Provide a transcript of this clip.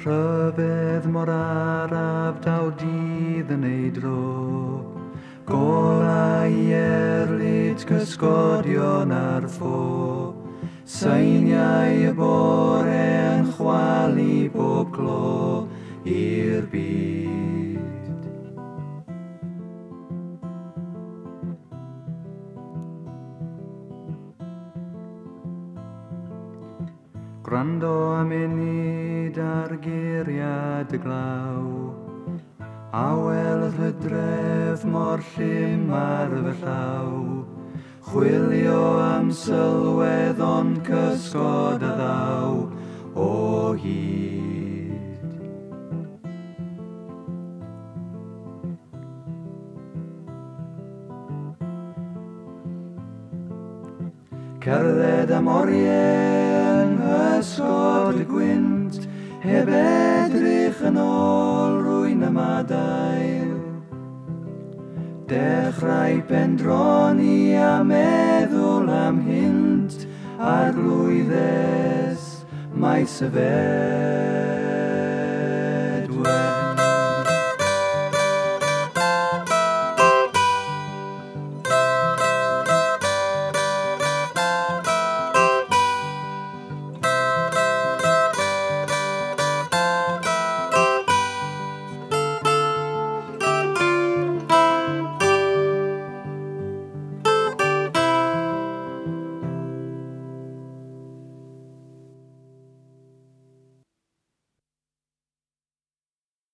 Rhyfedd mor araf daw dydd yn ei dro, golau erlyd cysgodion ar ffo, seiniau y bore yn chwalu bob clo i'r byd. Gwrando am enid ar geiriad y glaw, a weld hydref mor llym ar fy llaw, chwilio am sylwedd ond cysgod a ddaw o hyd. Cerdded am oriau yng nghysgod y gwynt, heb edrych yn ôl rwy'n y madail. Dechrau pendroni a meddwl am hynt, a'r glwyddes maes y fer.